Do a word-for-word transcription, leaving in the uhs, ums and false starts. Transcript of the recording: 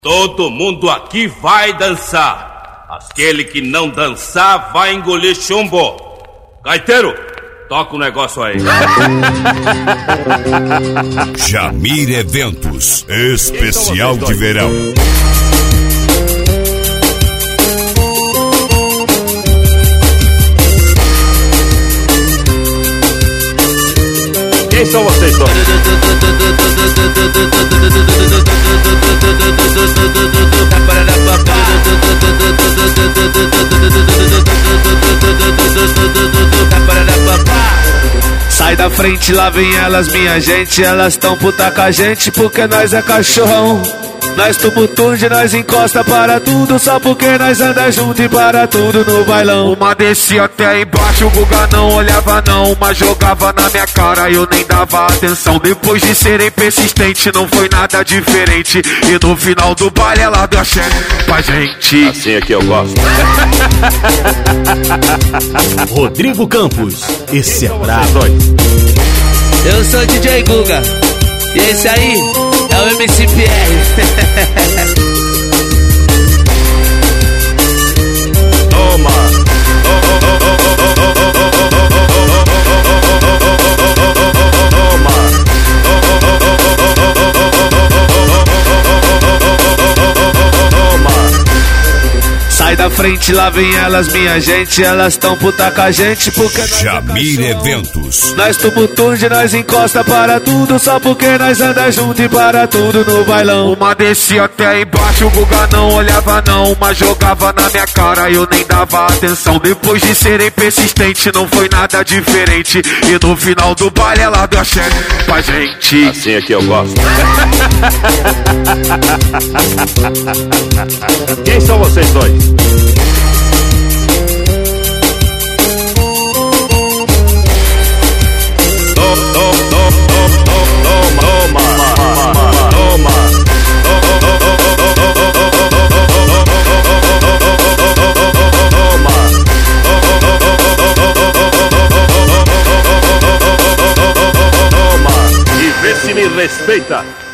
Todo mundo aqui vai dançar. Aquele que não dançar vai engolir chumbo. Gaiteiro, toca o negócio aí. Jamir Eventos, especial de verão. Quem são vocês dois? Sai da frente, lá vem elas, minha gente. Elas tão puta com a gente porque nós é cachorrão. Nós tumultude, nós encosta para tudo, só porque nós anda junto e para tudo no bailão. Uma descia até embaixo, o Guga não olhava não, uma jogava na minha cara e eu nem dava atenção. Depois de serem persistentes, não foi nada diferente. E no final do baile ela deu a cheque pra gente. Assim é que eu gosto. Rodrigo Campos, esse é brabo. Eu sou o D J Guga e esse aí é o M C P R. Toma. Sai da frente, lá vem elas, minha gente. Elas tão puta com a gente porque nós Jamir é Eventos. Nós tumultude, nós encosta para tudo, só porque nós anda junto e para tudo no bailão. Uma descia até embaixo, o Guga não olhava não, uma jogava na minha cara e eu nem dava atenção. Depois de serem persistentes, não foi nada diferente. E no final do baile ela deu a cheque pra gente. Assim é que eu gosto. Quem são vocês dois? Me respeita.